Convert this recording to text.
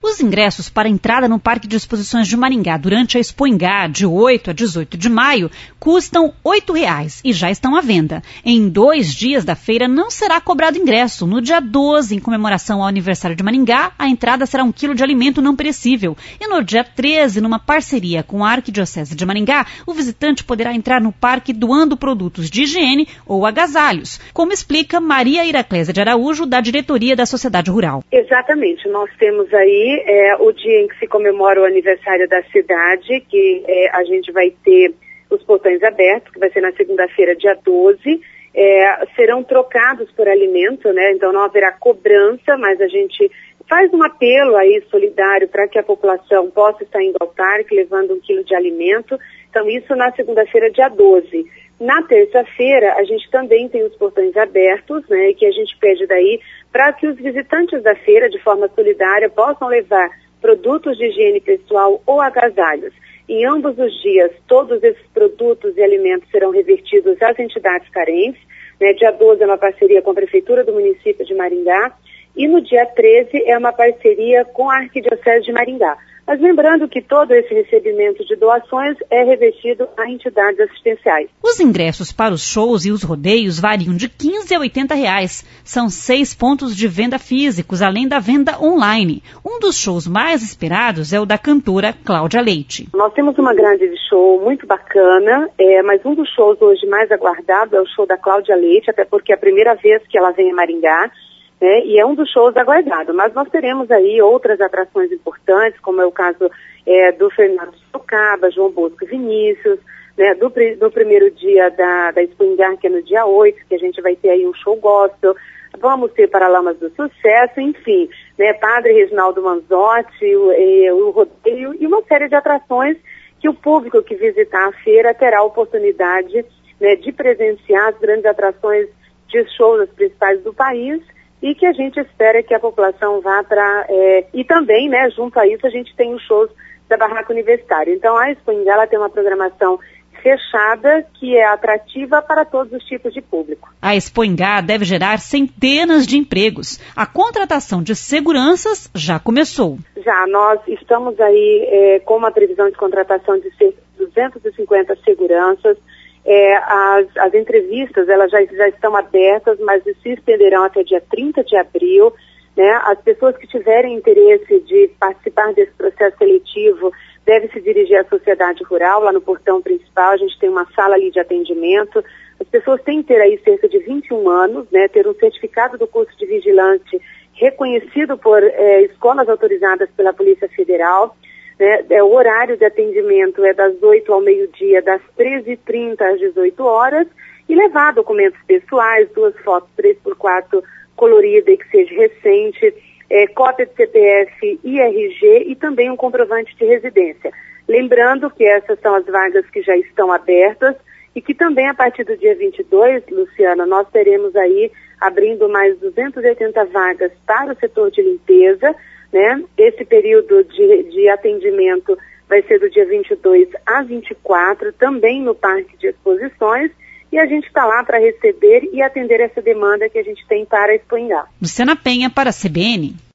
Os ingressos para entrada no Parque de Exposições de Maringá durante a Expo Ingá, de 8 a 18 de maio, custam R$ 8,00 e já estão à venda. Em 2 dias da feira não será cobrado ingresso. No dia 12, em comemoração ao aniversário de Maringá, a entrada será 1 quilo de alimento não perecível. E no dia 13, numa parceria com a Arquidiocese de Maringá, o visitante poderá entrar no parque doando produtos de higiene ou agasalhos, como explica Maria Iraclésia de Araújo, da diretoria da Sociedade Rural. Exatamente, nós temos aí o dia em que se comemora o aniversário da cidade, que a gente vai ter os portões abertos, que vai ser na segunda-feira, dia 12, serão trocados por alimento, né? Então não haverá cobrança, mas a gente faz um apelo aí solidário para que a população possa estar indo ao parque, levando 1 quilo de alimento. Então isso na segunda-feira, dia 12. Na terça-feira, a gente também tem os portões abertos, né, que a gente pede daí para que os visitantes da feira, de forma solidária, possam levar produtos de higiene pessoal ou agasalhos. Em ambos os dias, todos esses produtos e alimentos serão revertidos às entidades carentes. Né, dia 12 é uma parceria com a Prefeitura do município de Maringá e no dia 13 é uma parceria com a Arquidiocese de Maringá. Mas lembrando que todo esse recebimento de doações é revestido a entidades assistenciais. Os ingressos para os shows e os rodeios variam de R$ 15 a R$ 80,00. São 6 pontos de venda físicos, além da venda online. Um dos shows mais esperados é o da cantora Cláudia Leite. Nós temos uma grande show muito bacana, mas um dos shows hoje mais aguardado é o show da Cláudia Leite, até porque é a primeira vez que ela vem a Maringá. E é um dos shows aguardados, mas nós teremos aí outras atrações importantes, como é o caso do Fernando Sorocaba, João Bosco e Vinícius, né, do primeiro dia da Expo Ingá, que é no dia 8, que a gente vai ter aí um show gospel, vamos ter Paralamas do Sucesso, enfim, né, Padre Reginaldo Manzotti, o rodeio e uma série de atrações que o público que visitar a feira terá a oportunidade, né, de presenciar as grandes atrações de shows das principais do país, e que a gente espera que a população vá para... e também, né, junto a isso, a gente tem os shows da Barraca Universitária. Então, a Expo Ingá, ela tem uma programação fechada que é atrativa para todos os tipos de público. A Expo Ingá deve gerar centenas de empregos. A contratação de seguranças já começou. Já, nós estamos aí com uma previsão de contratação de cerca de 250 seguranças. As entrevistas elas já estão abertas, mas se estenderão até dia 30 de abril. Né? As pessoas que tiverem interesse de participar desse processo seletivo devem se dirigir à Sociedade Rural, lá no portão principal. A gente tem uma sala ali de atendimento. As pessoas têm que ter aí cerca de 21 anos, né? Ter um certificado do curso de vigilante reconhecido por escolas autorizadas pela Polícia Federal. O horário de atendimento é das 8 ao meio-dia, das 13h30 às 18 horas, e levar documentos pessoais, 2 fotos 3x4 colorida e que seja recente, cópia de CPF e RG e também um comprovante de residência. Lembrando que essas são as vagas que já estão abertas e que também a partir do dia 22, Luciana, nós teremos aí abrindo mais 280 vagas para o setor de limpeza. Né? Esse período de atendimento vai ser do dia 22 a 24, também no Parque de Exposições, e a gente está lá para receber e atender essa demanda que a gente tem para a Expo Ingá. Luciana Penha para a CBN.